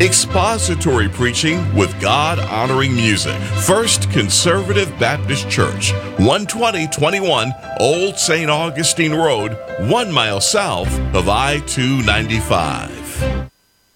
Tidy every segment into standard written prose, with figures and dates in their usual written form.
Expository preaching with God-honoring music. First Conservative Baptist Church, 12021 Old St. Augustine Road, 1 mile south of I-295.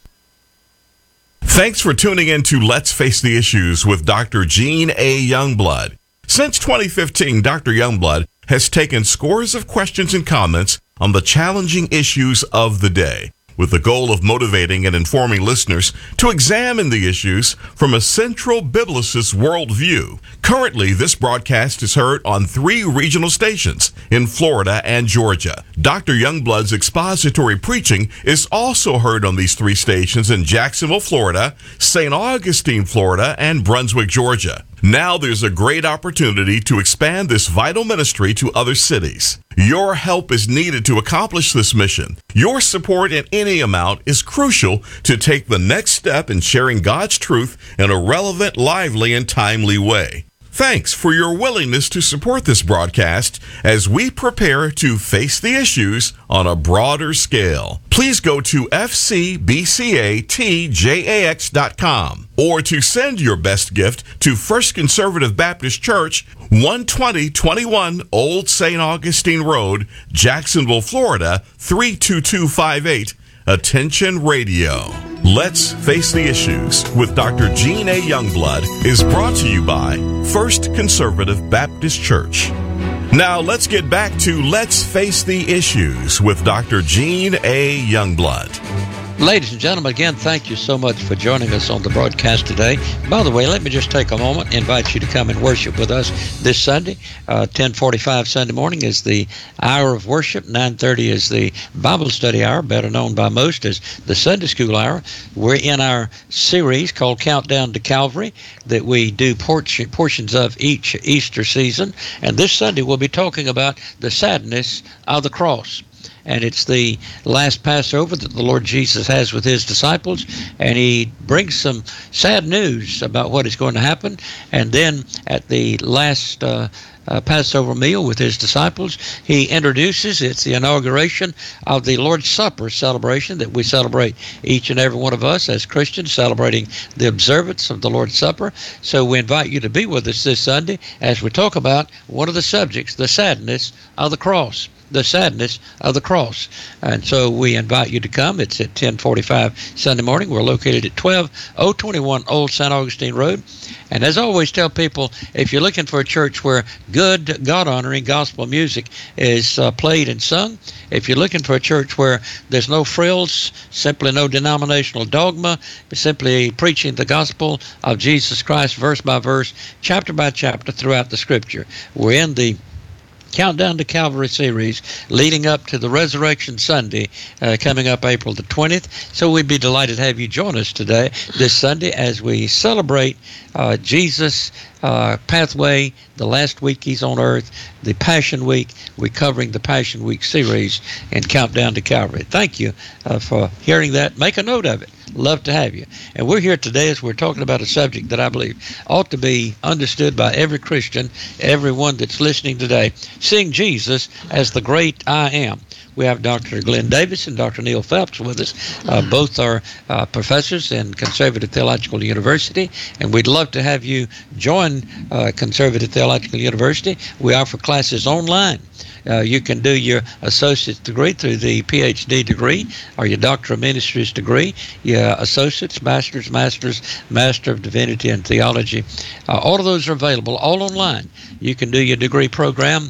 Thanks for tuning in to Let's Face the Issues with Dr. Gene A. Youngblood. Since 2015, Dr. Youngblood has taken scores of questions and comments on the challenging issues of the day, with the goal of motivating and informing listeners to examine the issues from a central biblicist worldview. Currently, this broadcast is heard on 3 regional stations in Florida and Georgia. Dr. Youngblood's expository preaching is also heard on these 3 stations in Jacksonville, Florida, St. Augustine, Florida, and Brunswick, Georgia. Now there's a great opportunity to expand this vital ministry to other cities. Your help is needed to accomplish this mission. Your support in any amount is crucial to take the next step in sharing God's truth in a relevant, lively, and timely way. Thanks for your willingness to support this broadcast as we prepare to face the issues on a broader scale. Please go to fcbcatjax.com or to send your best gift to First Conservative Baptist Church, 12021 Old St. Augustine Road, Jacksonville, Florida, 32258. Attention Radio. Let's Face the Issues with Dr. Gene A. Youngblood is brought to you by First Conservative Baptist Church. Now let's get back to Let's Face the Issues with Dr. Gene A. Youngblood. Ladies and gentlemen, again, thank you so much for joining us on the broadcast today. By the way, let me just take a moment and invite you to come and worship with us this Sunday. 10:45 Sunday morning is the hour of worship. 9:30 is the Bible study hour, better known by most as the Sunday school hour. We're in our series called Countdown to Calvary that we do portions of each Easter season. And this Sunday we'll be talking about the sadness of the cross. And it's the last Passover that the Lord Jesus has with his disciples. And he brings some sad news about what is going to happen. And then at the last Passover meal with his disciples, he introduces, it's the inauguration of the Lord's Supper celebration that we celebrate, each and every one of us as Christians, celebrating the observance of the Lord's Supper. So we invite you to be with us this Sunday as we talk about one of the subjects, the sadness of the cross. The sadness of the cross. And so we invite you to come. It's at 10:45 Sunday morning. We're located at 12021 Old St. Augustine Road. And as I always tell people, if you're looking for a church where good, God-honoring gospel music is played and sung, if you're looking for a church where there's no frills, simply no denominational dogma, simply preaching the gospel of Jesus Christ verse by verse, chapter by chapter throughout the Scripture, we're in the Countdown to Calvary series leading up to the Resurrection Sunday coming up April the 20th. So we'd be delighted to have you join us today, this Sunday, as we celebrate Jesus' pathway, the last week he's on earth, the Passion Week. We're covering the Passion Week series and Countdown to Calvary. Thank you for hearing that. Make a note of it. Love to have you. And we're here today as we're talking about a subject that I believe ought to be understood by every Christian, everyone that's listening today, seeing Jesus as the great I Am. We have Dr. Glenn Davis and Dr. Neil Phelps with us. Both are professors in Conservative Theological University, and we'd love to have you join Conservative Theological University. We offer classes online. You can do your associate's degree through the PhD degree or your Doctor of Ministries degree, your associate's, master's, Master of Divinity and Theology. All of those are available, all online. You can do your degree program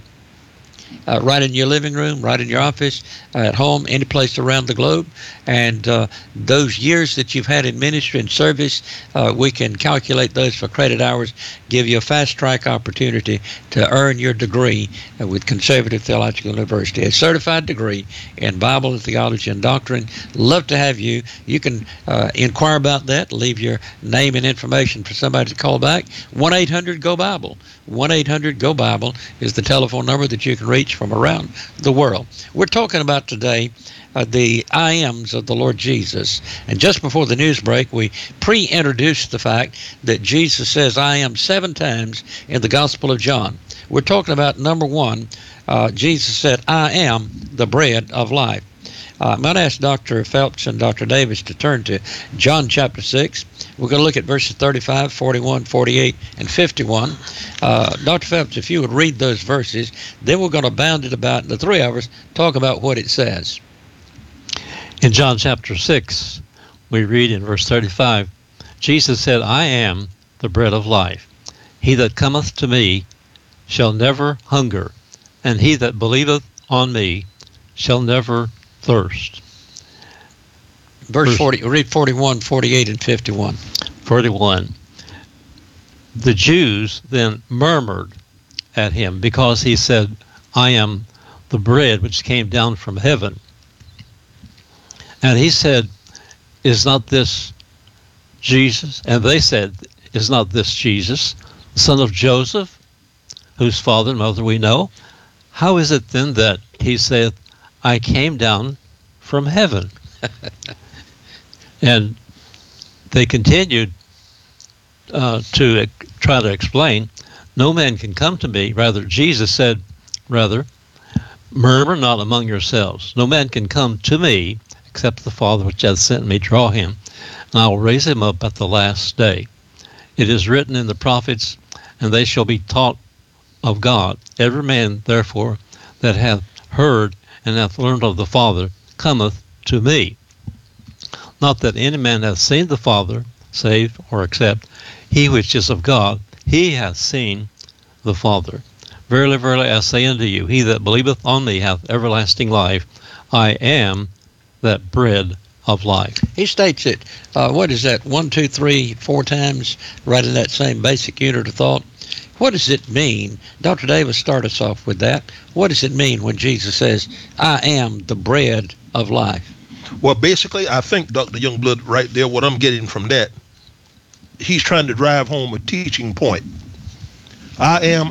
right in your living room, right in your office, at home, any place around the globe. And those years that you've had in ministry and service, we can calculate those for credit hours, give you a fast-track opportunity to earn your degree with Conservative Theological University, a certified degree in Bible and theology and doctrine. Love to have you. You can inquire about that, leave your name and information for somebody to call back. 1-800-GO-BIBLE. 1-800-GO-BIBLE is the telephone number that you can reach from around the world. We're talking about today the I Ams of the Lord Jesus. And just before the news break, we pre-introduced the fact that Jesus says I am 7 times in the Gospel of John. We're talking about number 1, Jesus said, I am the bread of life. I'm going to ask Dr. Phelps and Dr. Davis to turn to John chapter 6. We're going to look at verses 35, 41, 48, and 51. Dr. Phelps, if you would read those verses, then we're going to bound it about, the three of us, talk about what it says. In John chapter 6, we read in verse 35, Jesus said, I am the bread of life. He that cometh to me shall never hunger, and he that believeth on me shall never thirst. Verse 40, read 41, 48, and 51. 41. The Jews then murmured at him because he said, I am the bread which came down from heaven. And he said, is not this Jesus? And they said, is not this Jesus, the son of Joseph, whose father and mother we know? How is it then that he saith, I came down from heaven? And they continued to try to explain, no man can come to me. Rather, Jesus said, murmur not among yourselves. No man can come to me except the Father which hath sent me draw him, and I will raise him up at the last day. It is written in the prophets, and they shall be taught of God. Every man, therefore, that hath heard and hath learned of the Father cometh to me. Not that any man hath seen the Father, save or except he which is of God, he hath seen the Father. Verily, verily, I say unto you, he that believeth on me hath everlasting life. I am that bread of life. He states it, what is that, 1, 2, 3, 4 times, right in that same basic unit of thought. What does it mean? Dr. Davis, start us off with that. What does it mean when Jesus says, I am the bread of life? Well, basically, I think, Dr. Youngblood, right there, what I'm getting from that, he's trying to drive home a teaching point. I am.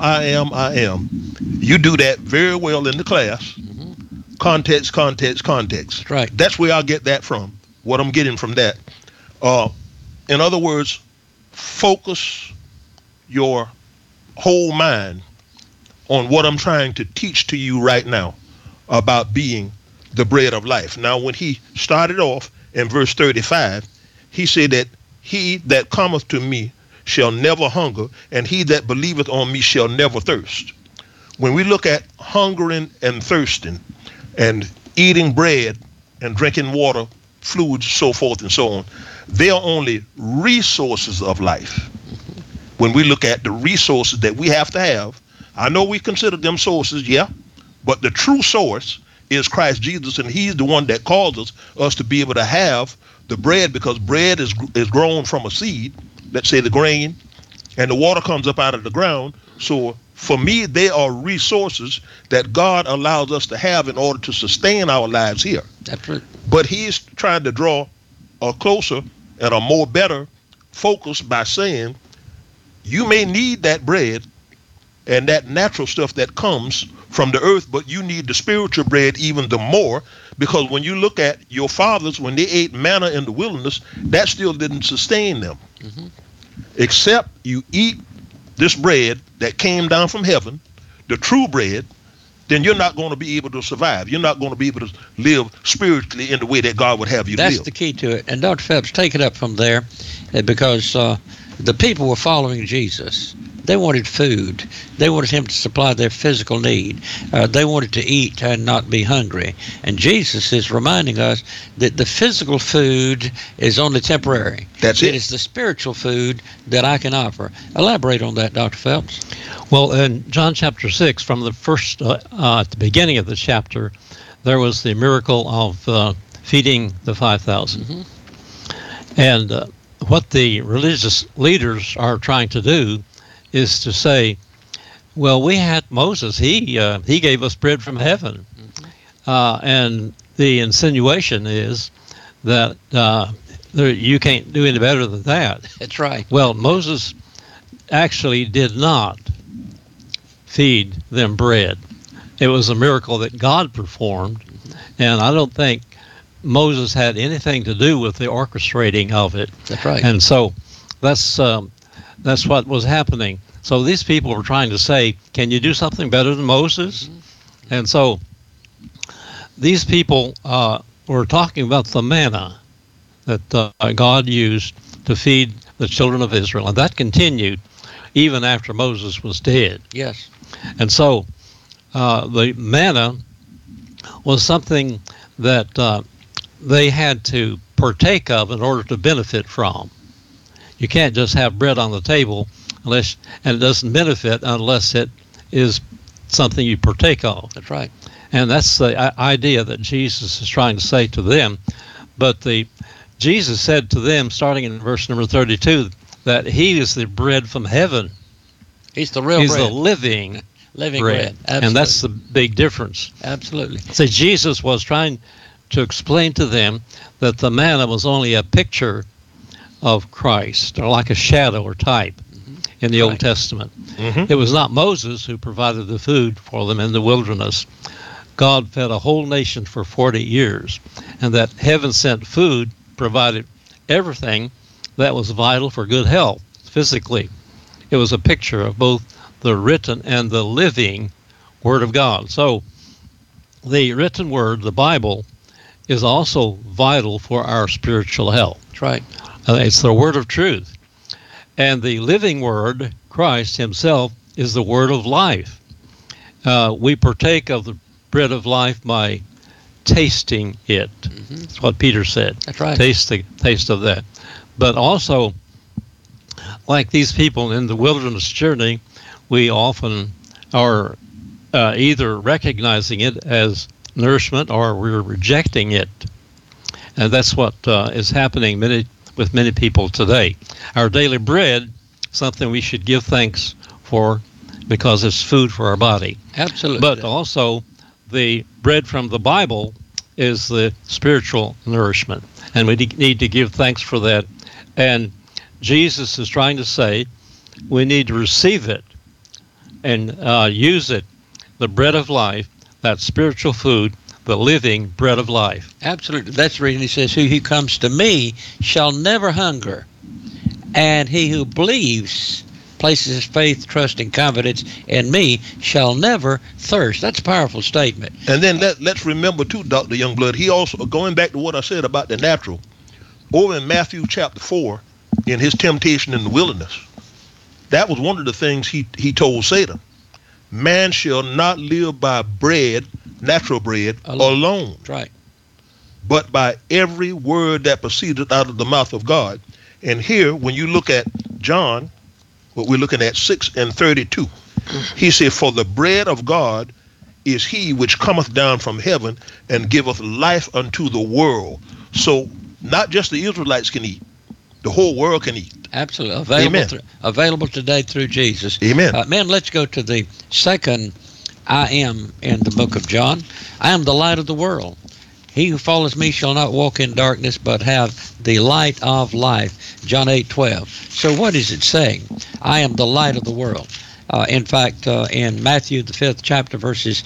You do that very well in the class. Mm-hmm. Context. That's right. That's where I get that from, what I'm getting from that. In other words, focus your whole mind on what I'm trying to teach to you right now about being the bread of life. Now, when he started off in verse 35, he said that he that cometh to me shall never hunger, and he that believeth on me shall never thirst. When we look at hungering and thirsting and eating bread and drinking water, fluids, so forth and so on, they are only resources of life. When we look at the resources that we have to have, I know we consider them sources, yeah, but the true source is Christ Jesus, and he's the one that causes us to be able to have the bread, because bread is grown from a seed, let's say the grain, and the water comes up out of the ground. So for me, they are resources that God allows us to have in order to sustain our lives here. That's right. But he's trying to draw a closer and a more better focus by saying, you may need that bread and that natural stuff that comes from the earth, but you need the spiritual bread even the more, because when you look at your fathers, when they ate manna in the wilderness, that still didn't sustain them. Mm-hmm. Except you eat this bread that came down from heaven, the true bread, then you're not going to be able to survive. You're not going to be able to live spiritually in the way that God would have you live. That's the key to it. And Dr. Phelps, take it up from there, because the people were following Jesus. They wanted food. They wanted him to supply their physical need. They wanted to eat and not be hungry. And Jesus is reminding us that the physical food is only temporary. That's it. It is the spiritual food that I can offer. Elaborate on that, Dr. Phelps. Well, in John chapter 6, from the first, at the beginning of the chapter, there was the miracle of feeding the 5,000. Mm-hmm. And what the religious leaders are trying to do is to say, well, we had Moses. He gave us bread from heaven. Mm-hmm. And the insinuation is that you can't do any better than that. That's right. Well, Moses actually did not feed them bread. It was a miracle that God performed, and I don't think Moses had anything to do with the orchestrating of it. That's right. And so that's what was happening. So these people were trying to say, can you do something better than Moses? Mm-hmm. And so these people we're talking about the manna that God used to feed the children of Israel, and that continued even after Moses was dead. Yes. And so the manna was something that they had to partake of in order to benefit from. You can't just have bread on the table and it doesn't benefit unless it is something you partake of. That's right. And that's the idea that Jesus is trying to say to them. But Jesus said to them, starting in verse number 32, that he is the bread from heaven. He's the real He's bread. the living bread. Absolutely. And that's the big difference. Absolutely. So Jesus was trying to explain to them that the manna was only a picture of Christ, or like a shadow or type in the Old Testament. It was not Moses who provided the food for them in the wilderness. God fed a whole nation for 40 years, and that heaven-sent food provided everything that was vital for good health physically. It was a picture of both the written and the living Word of God. So the written Word, the Bible, is also vital for our spiritual health. That's right. It's the Word of truth. And the living Word, Christ himself, is the Word of life. We partake of the bread of life by tasting it. That's what Peter said. That's right. Taste of that. But also, like these people in the wilderness journey, we often are either recognizing it as nourishment or we're rejecting it. And that's what is happening with many people today. Our daily bread, something we should give thanks for because it's food for our body. Absolutely. But also, the bread from the Bible is the spiritual nourishment, and we need to give thanks for that. And Jesus is trying to say we need to receive it and use it, the bread of life, that spiritual food, the living bread of life. Absolutely. That's the reason he says, "Who comes to me shall never hunger, and he who believes, places his faith, trust, and confidence in me shall never thirst." That's a powerful statement. And then let's remember too, Dr. Youngblood, he also, going back to what I said about the natural, over in Matthew chapter 4, in his temptation in the wilderness, that was one of the things he told Satan. Man shall not live by bread, natural bread, alone. That's right. But by every word that proceedeth out of the mouth of God. And here, when you look at John, what we're looking at 6:32, he said, "For the bread of God is he which cometh down from heaven and giveth life unto the world." So not just the Israelites can eat, the whole world can eat. Absolutely. Available today through Jesus. Amen. Man, let's go to the second I am in the book of John. I am the light of the world. He who follows me shall not walk in darkness, but have the light of life. John 8:12. So what is it saying? I am the light of the world. In fact, in Matthew, the 5th chapter, verses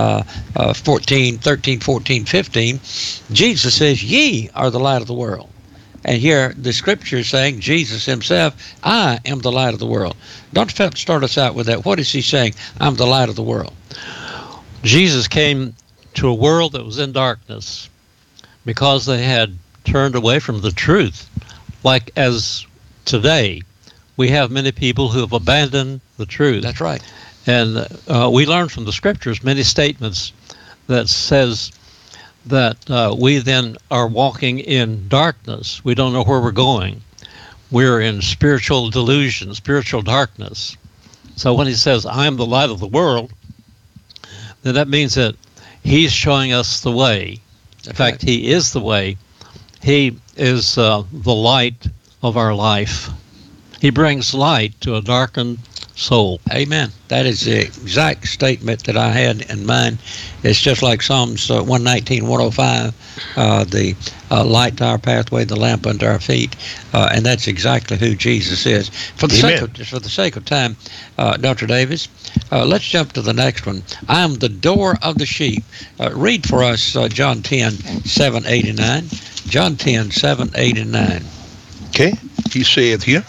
13, 14, 15, Jesus says, "Ye are the light of the world." And here the scripture is saying, Jesus himself, "I am the light of the world." Dr. Phelps, start us out with that. What is he saying? I'm the light of the world. Jesus came to a world that was in darkness because they had turned away from the truth. Like as today, we have many people who have abandoned the truth. That's right. And we learn from the scriptures many statements that says that we then are walking in darkness. We don't know where we're going. We're in spiritual delusion, spiritual darkness. So when he says, "I am the light of the world," then that means that he's showing us the way. In fact, he is the way. He is the light of our life. He brings light to a darkened soul. Amen. That is the exact statement that I had in mind. It's just like Psalms 119, 105, the light to our pathway, the lamp unto our feet. And that's exactly who Jesus is. For the sake of time, Dr. Davis, let's jump to the next one. I am the door of the sheep. Read for us John 10, 7, 8, and 9. John 10, 7, 8, and 9. Okay, he saith here,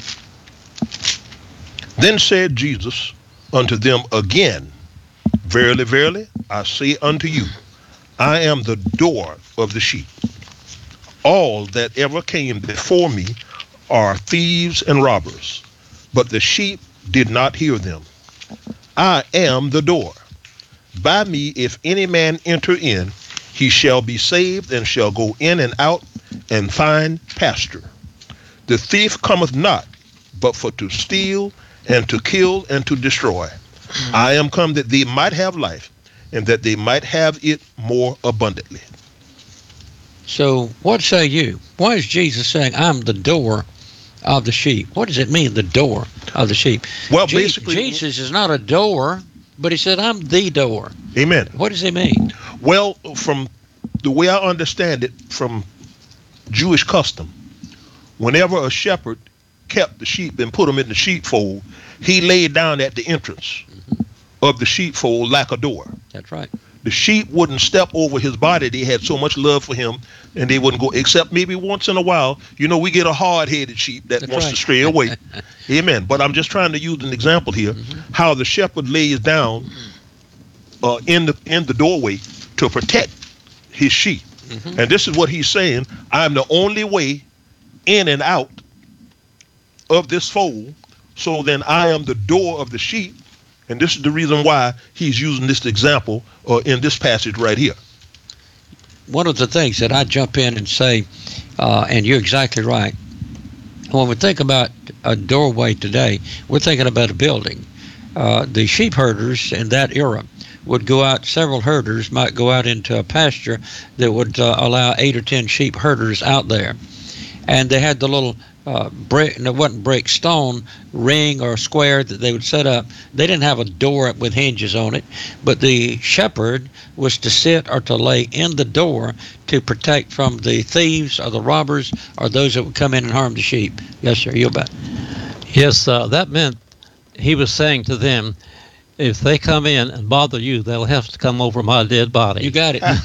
"Then said Jesus unto them again, Verily, verily, I say unto you, I am the door of the sheep. All that ever came before me are thieves and robbers, but the sheep did not hear them. I am the door. By me, if any man enter in, he shall be saved, and shall go in and out and find pasture. The thief cometh not, but for to steal, and to kill, and to destroy. I am come that they might have life, and that they might have it more abundantly. So what say you? Why is Jesus saying, I'm the door of the sheep? What does it mean, the door of the sheep? Well, basically, Jesus is not a door, but he said, I'm the door. Amen. What does he mean? Well, from the way I understand it, from Jewish custom, whenever a shepherd kept the sheep and put them in the sheepfold, he laid down at the entrance of the sheepfold like a door. That's right. The sheep wouldn't step over his body. They had so much love for him, and they wouldn't go, except maybe once in a while. You know, we get a hard-headed sheep that wants to stray away. Amen. But I'm just trying to use an example here, how the shepherd lays down in the doorway to protect his sheep. And this is what he's saying: I'm the only way in and out of this fold, so then I am the door of the sheep. And this is the reason why he's using this example in this passage right here. One of the things that I jump in and say, and you're exactly right, when we think about a doorway today, we're thinking about a building. The sheep herders in that era would go out, several herders might go out into a pasture that would allow 8 or 10 sheep herders out there. And they had the little brick, and it wasn't brick, stone ring or square that they would set up. They didn't have a door with hinges on it, but the shepherd was to sit or to lay in the door to protect from the thieves or the robbers or those that would come in and harm the sheep. Yes, sir, you bet. Yes, that meant he was saying to them, if they come in and bother you, they'll have to come over my dead body. You got it.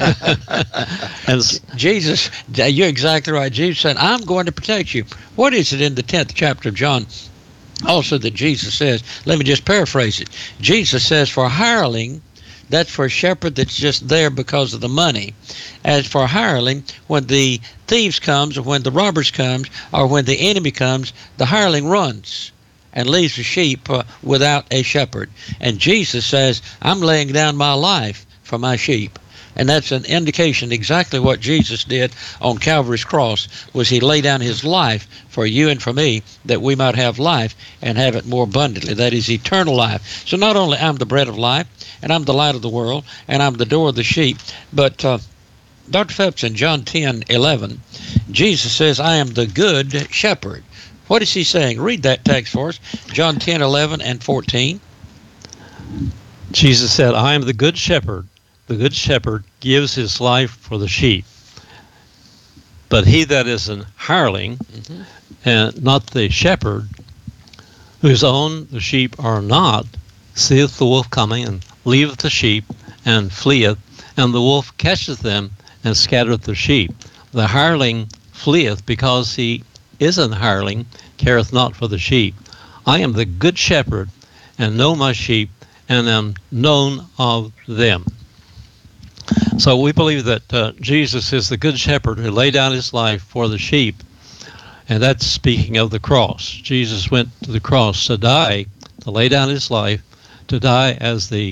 And Jesus, you're exactly right. Jesus said, I'm going to protect you. What is it in the 10th chapter of John also that Jesus says? Let me just paraphrase it. Jesus says, for a hireling, that's for a shepherd that's just there because of the money. As for a hireling, when the thieves comes, or when the robbers comes, or when the enemy comes, the hireling runs and leaves the sheep without a shepherd. And Jesus says, I'm laying down my life for my sheep. And that's an indication exactly what Jesus did on Calvary's cross, was he laid down his life for you and for me, that we might have life and have it more abundantly. That is eternal life. So not only I'm the bread of life, and I'm the light of the world, and I'm the door of the sheep, but Dr. Phelps, in John 10:11, Jesus says, I am the good shepherd. What is he saying? Read that text for us. John 10:11 and 14. Jesus said, I am the good shepherd. The good shepherd gives his life for the sheep. But he that is an hireling, and not the shepherd, whose own the sheep are not, seeth the wolf coming, and leaveth the sheep, and fleeth, and the wolf catcheth them, and scattereth the sheep. The hireling fleeth, because he is an hireling, careth not for the sheep. I am the good shepherd, and know my sheep, and am known of them. So we believe that Jesus is the good shepherd who laid down his life for the sheep, and that's speaking of the cross. Jesus went to the cross to die, to lay down his life, to die as the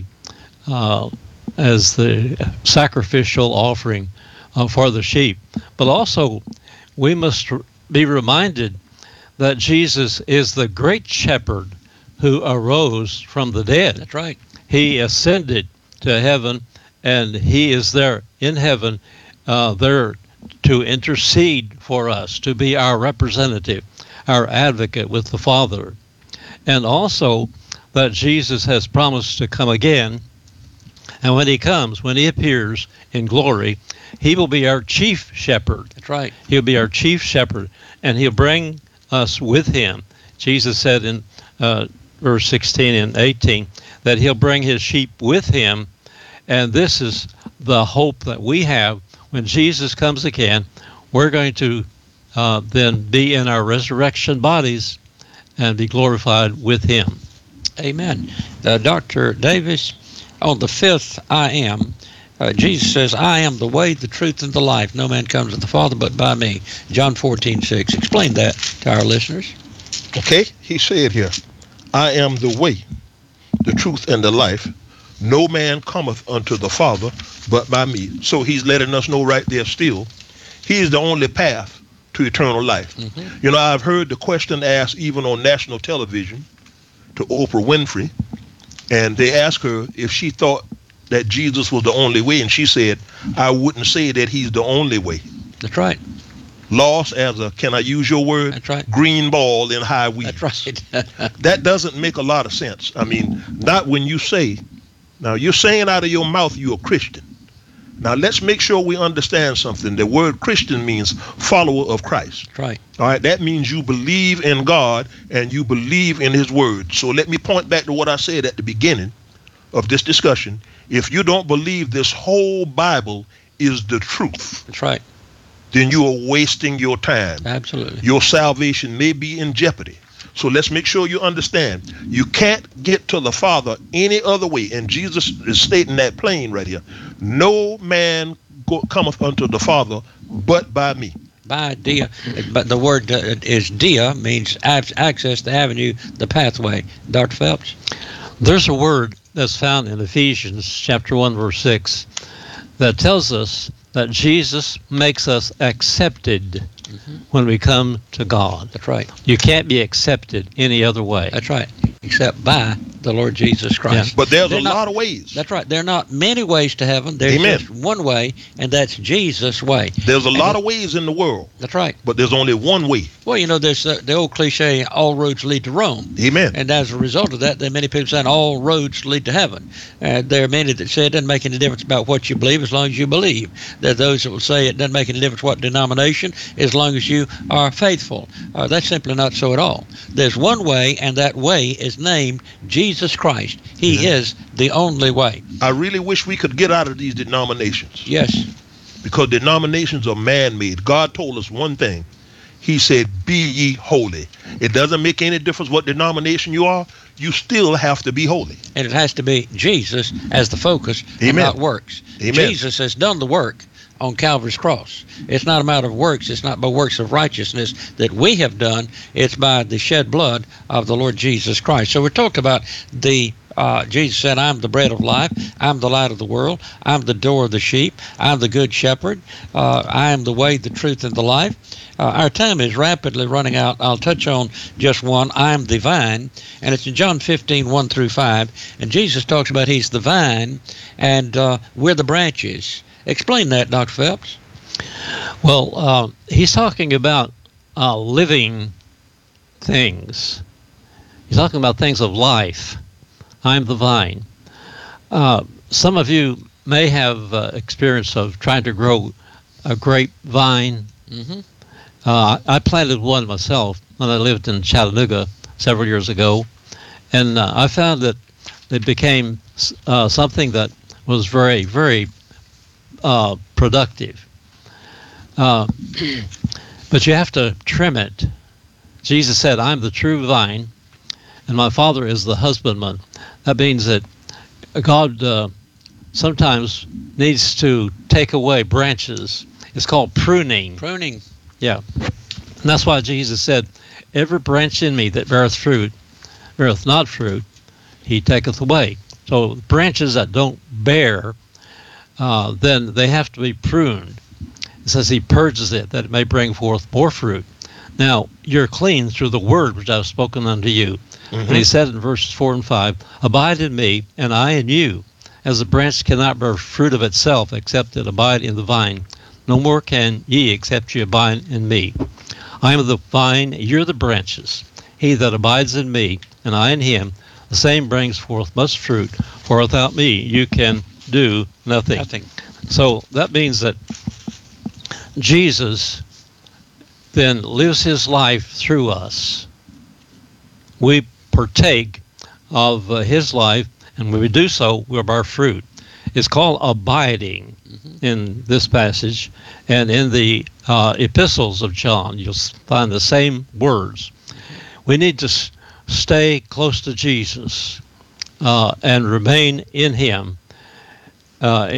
sacrificial offering for the sheep. But also, we must be reminded that Jesus is the great shepherd who arose from the dead. That's right. He ascended to heaven, and he is there in heaven, there to intercede for us, to be our representative, our advocate with the Father. And also that Jesus has promised to come again, and when he comes, when he appears in glory, he will be our chief shepherd. That's right. He'll be our chief shepherd, and he'll bring us with him. Jesus said in verse 16 and 18 that he'll bring his sheep with him, and this is the hope that we have. When Jesus comes again, we're going to then be in our resurrection bodies and be glorified with him. Amen. Dr. Davis, on the 5th I am, Jesus says, I am the way, the truth, and the life. No man comes to the Father but by me. John 14:6. Explain that to our listeners. Okay, he said here, I am the way, the truth, and the life. No man cometh unto the Father but by me. So he's letting us know right there still, he is the only path to eternal life. Mm-hmm. You know, I've heard the question asked even on national television to Oprah Winfrey, and they asked her if she thought that Jesus was the only way, and she said, I wouldn't say that he's the only way. That's right. Lost as a, can I use your word? That's right. Green ball in high weeds. That's right. That doesn't make a lot of sense. I mean, not when you say, now you're saying out of your mouth you're a Christian. Now let's make sure we understand something. The word Christian means follower of Christ. That's right. All right, that means you believe in God and you believe in his word. So let me point back to what I said at the beginning of this discussion. If you don't believe this whole Bible is the truth, that's right, then you are wasting your time. Absolutely. Your salvation may be in jeopardy. So let's make sure you understand. You can't get to the Father any other way. And Jesus is stating that plain right here. No man cometh unto the Father but by me. By dia, but the word is dia, means access, the avenue, the pathway. Dr. Phelps? There's a word that's found in Ephesians chapter 1, verse 6 that tells us that Jesus makes us accepted when we come to God. That's right. You can't be accepted any other way. That's right, except by the Lord Jesus Christ. Yeah. But there's a lot of ways. That's right. There are not many ways to heaven. There's Amen. Just one way, and that's Jesus' way. There's a lot of ways in the world. That's right. But there's only one way. Well, you know, there's the old cliche, all roads lead to Rome. Amen. And as a result of that, there are many people saying all roads lead to heaven. There are many that say it doesn't make any difference about what you believe as long as you believe. There are those that will say it doesn't make any difference what denomination as long as you are faithful. That's simply not so at all. There's one way, and that way is named Jesus Christ. He is the only way. I really wish we could get out of these denominations. Yes. Because denominations are man-made. God told us one thing. He said, be ye holy. It doesn't make any difference what denomination you are. You still have to be holy. And it has to be Jesus as the focus, Amen. And not works. Amen. Jesus has done the work on Calvary's cross. It's not a matter of works. It's not by works of righteousness that we have done. It's by the shed blood of the Lord Jesus Christ. So we're talking about the Jesus said, I'm the bread of life. I'm the light of the world. I'm the door of the sheep. I'm the good shepherd. I am the way, the truth, and the life. Our time is rapidly running out. I'll touch on just one. I am the vine, and it's in John 15, 1 through 5. And Jesus talks about he's the vine, and we're the branches. Explain that, Dr. Phelps. Well, he's talking about living things. He's talking about things of life. I'm the vine. Some of you may have experience of trying to grow a grapevine. Mm-hmm. I planted one myself when I lived in Chattanooga several years ago, and I found that it became something that was very, very productive. But you have to trim it. Jesus said, I'm the true vine, and my Father is the husbandman. That means that God sometimes needs to take away branches. It's called pruning. Pruning. Yeah. And that's why Jesus said, every branch in me that beareth fruit, beareth not fruit, he taketh away. So branches that don't bear, then they have to be pruned. It says he purges it, that it may bring forth more fruit. Now, you're clean through the word which I have spoken unto you. Mm-hmm. And he said in verses 4 and 5, abide in me, and I in you, as the branch cannot bear fruit of itself, except it abide in the vine. No more can ye, except ye abide in me. I am the vine, you're the branches. He that abides in me, and I in him, the same brings forth much fruit, for without me you can do nothing. So that means that Jesus then lives his life through us. We partake of his life, and when we do so, we bear fruit. It's called abiding in this passage, and in the epistles of John, you'll find the same words. We need to stay close to Jesus and remain in him in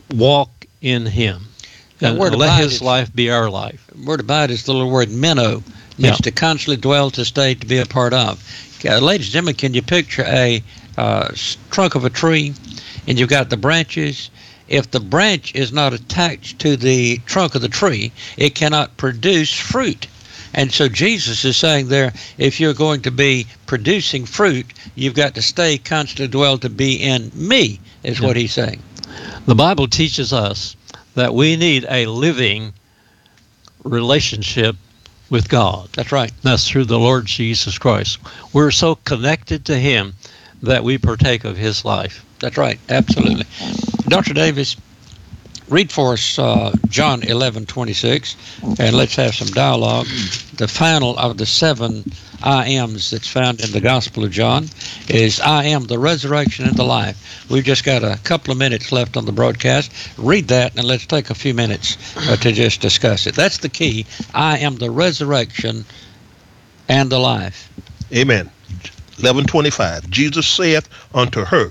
walk in him. And let his life be our life. The word abide is the little word meno. Means to constantly dwell, to stay, to be a part of. Ladies and gentlemen, can you picture a trunk of a tree, and you've got the branches? If the branch is not attached to the trunk of the tree, it cannot produce fruit. And so Jesus is saying there, if you're going to be producing fruit, you've got to stay constantly dwell, to be in me, is what he's saying. The Bible teaches us that we need a living relationship with God. That's right. That's through the Lord Jesus Christ. We're so connected to him that we partake of his life. That's right. Absolutely. Dr. Davis, read for us John 11:26, and let's have some dialogue. The final of the 7 I ams that's found in the Gospel of John is I am the resurrection and the life. We've just got a couple of minutes left on the broadcast. Read that, and let's take a few minutes to just discuss it. That's the key. I am the resurrection and the life. Amen. 11:25. Jesus saith unto her,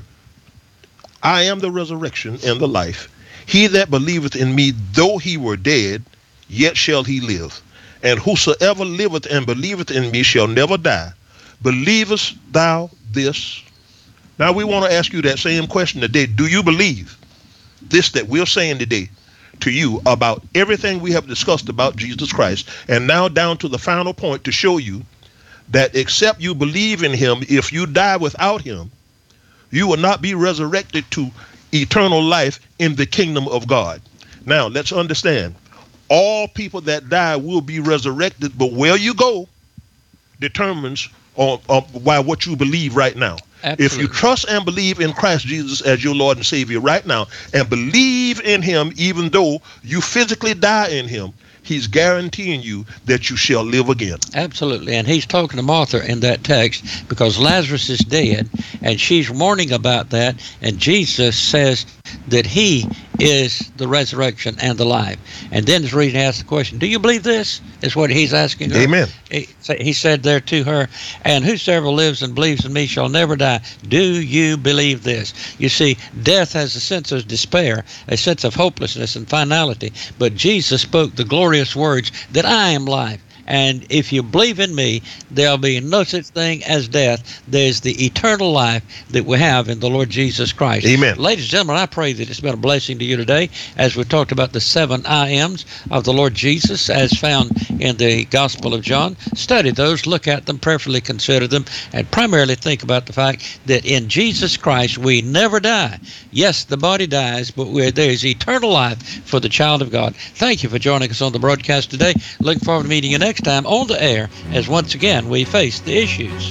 I am the resurrection and the life. He that believeth in me, though he were dead, yet shall he live. And whosoever liveth and believeth in me shall never die. Believest thou this? Now we want to ask you that same question today. Do you believe this that we're saying today to you about everything we have discussed about Jesus Christ? And now down to the final point to show you that except you believe in him, if you die without him, you will not be resurrected to eternal life in the kingdom of God. Now, let's understand, all people that die will be resurrected, but where you go determines by what you believe right now. Absolutely. If you trust and believe in Christ Jesus as your Lord and Savior right now, and believe in him even though you physically die in him, he's guaranteeing you that you shall live again. Absolutely. And he's talking to Martha in that text because Lazarus is dead, and she's warning about that. And Jesus says that he is the resurrection and the life. And then the reason he asked the question, do you believe this? Is what he's asking her. Amen. He said there to her, and whosoever lives and believes in me shall never die. Do you believe this? You see, death has a sense of despair, a sense of hopelessness and finality. But Jesus spoke the glorious words that I am life. And if you believe in me, there'll be no such thing as death. There's the eternal life that we have in the Lord Jesus Christ. Amen. Ladies and gentlemen, I pray that it's been a blessing to you today as we talked about the 7 I ams of the Lord Jesus as found in the Gospel of John. Study those, look at them, prayerfully consider them, and primarily think about the fact that in Jesus Christ we never die. Yes, the body dies, but there is eternal life for the child of God. Thank you for joining us on the broadcast today. Looking forward to meeting you next time on the air as once again we face the issues.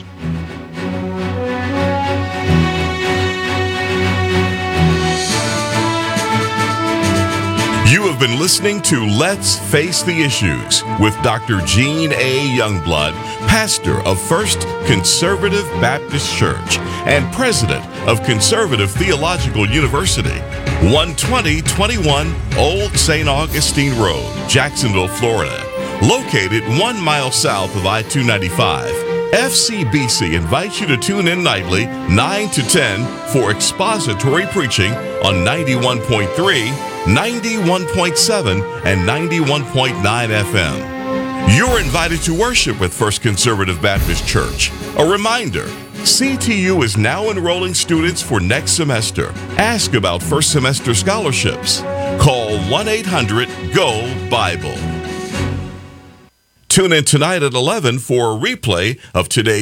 You have been listening to Let's Face the Issues with Dr. Gene A. Youngblood, pastor of First Conservative Baptist Church and president of Conservative Theological University, 12021 Old St. Augustine Road, Jacksonville, Florida. Located 1 mile south of I-295, FCBC invites you to tune in nightly 9 to 10 for expository preaching on 91.3, 91.7, and 91.9 FM. You're invited to worship with First Conservative Baptist Church. A reminder, CTU is now enrolling students for next semester. Ask about first semester scholarships. Call 1-800-GO-BIBLE. Tune in tonight at 11 for a replay of today's